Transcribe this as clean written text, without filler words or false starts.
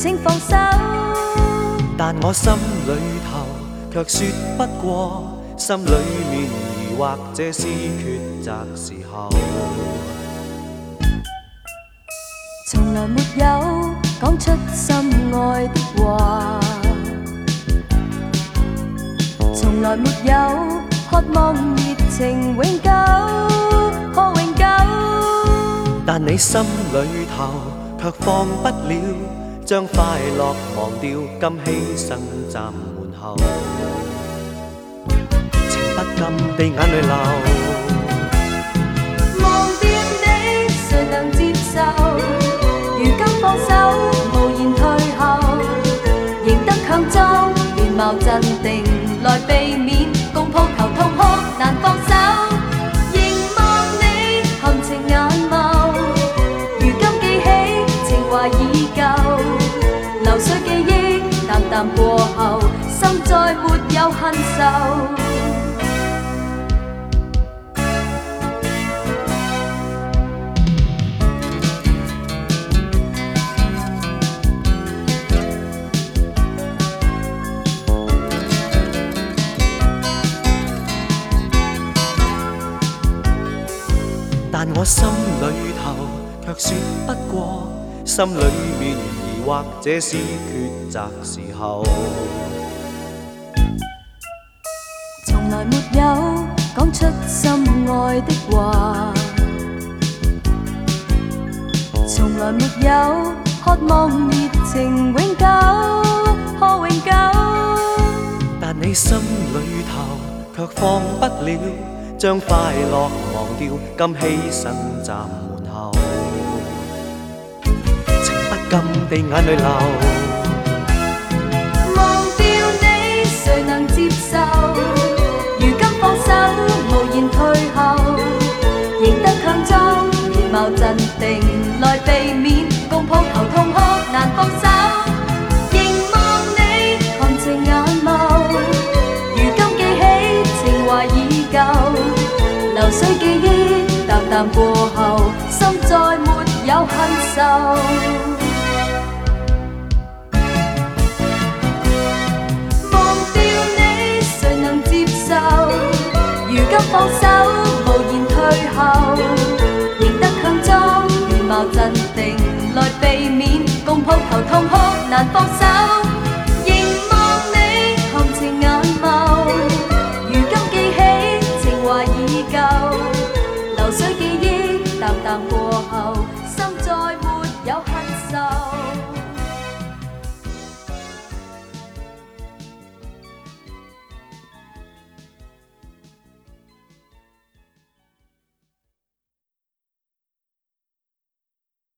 請放手。 但我心裏頭卻說不過，心裏面疑惑，這是抉擇時候。 從來沒有講出心愛的話，從來沒有渴望熱情永久，可永久。 但你心裏頭卻放不了，將快樂忘掉，今犧牲站門後，情不禁地眼淚流。 忘掉你，誰能接受？如今放手，無言退後，仍得強裝面貌鎮定，來避免共抱頭痛哭難放手。凝望你含情眼眸，如今記起情懷已舊，流水記憶淡淡過後，心再沒有恨愁。 但我心裏頭卻說不過，心裏面疑惑，這是抉擇時候。 從來沒有講出心愛的話，從來沒有渴望熱情永久，可永久。 但你心裏頭卻放不了，將快樂忘掉，今犧牲站門後，情不禁地眼淚流。 忘掉你，誰能接受？如今放手，無言退後，仍得強裝面貌鎮定，來避免共抱頭痛哭難放手。凝望你含情眼眸，如今記起情懷已舊，流水記憶淡淡過後，心再沒有恨愁。忘掉你，誰能接受？如今放手，無言退後，仍得強裝面貌鎮定，來避免共抱頭痛哭難放手。凝望你含情眼眸，如今記起情懷已舊，流水記